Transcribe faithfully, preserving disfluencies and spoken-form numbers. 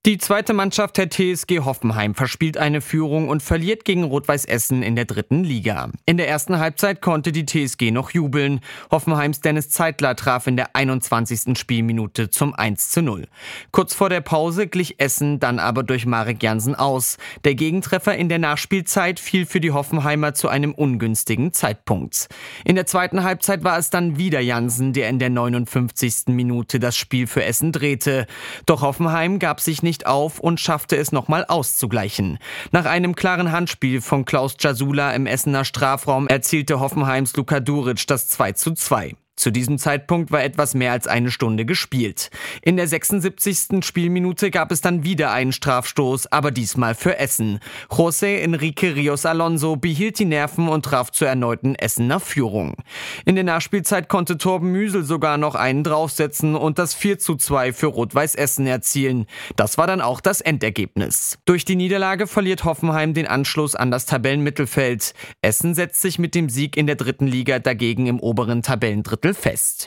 Die zweite Mannschaft der T S G Hoffenheim verspielt eine Führung und verliert gegen Rot-Weiß Essen in der dritten Liga. In der ersten Halbzeit konnte die T S G noch jubeln. Hoffenheims Dennis Zeitler traf in der einundzwanzigsten Spielminute zum eins zu null. Kurz vor der Pause glich Essen dann aber durch Marek Jansen aus. Der Gegentreffer in der Nachspielzeit fiel für die Hoffenheimer zu einem ungünstigen Zeitpunkt. In der zweiten Halbzeit war es dann wieder Jansen, der in der neunundfünfzigsten Minute das Spiel für Essen drehte. Doch Hoffenheim gab sich nicht auf und schaffte es nochmal auszugleichen. Nach einem klaren Handspiel von Klaus Jasula im Essener Strafraum erzielte Hoffenheims Luka Duric das zwei zu zwei. Zu diesem Zeitpunkt war etwas mehr als eine Stunde gespielt. In der sechsundsiebzigsten Spielminute gab es dann wieder einen Strafstoß, aber diesmal für Essen. José Enrique Rios Alonso behielt die Nerven und traf zur erneuten Essener Führung. In der Nachspielzeit konnte Torben Müsel sogar noch einen draufsetzen und das vier zu zwei für Rot-Weiß Essen erzielen. Das war dann auch das Endergebnis. Durch die Niederlage verliert Hoffenheim den Anschluss an das Tabellenmittelfeld. Essen setzt sich mit dem Sieg in der dritten Liga dagegen im oberen Tabellendrittel fest.